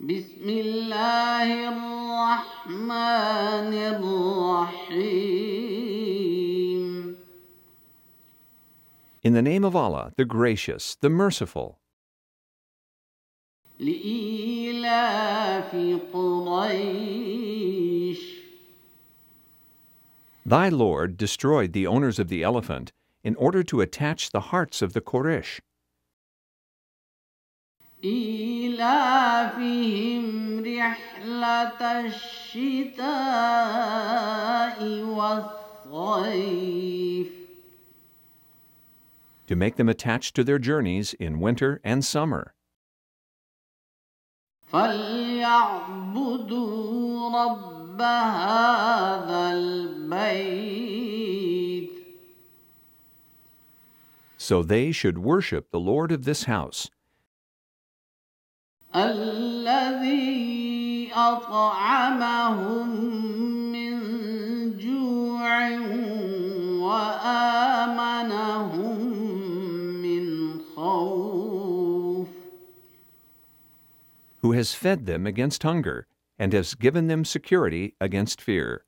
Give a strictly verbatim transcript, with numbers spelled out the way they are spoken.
بسم الله الرحمن الرحيم. In the name of Allah, the Gracious, the Merciful. لإيلاف قريش. Thy Lord destroyed the owners of the elephant in order to attach the hearts of the Quraysh. إيلافهم رحلة الشتاء والصيف. To make them attached to their journeys in winter and summer. فليعبدوا رب هذا البيت. So they should worship the Lord of this house. الذي أطعمهم من جوع وآمنهم من خوف. Who has fed them against hunger and has given them security against fear.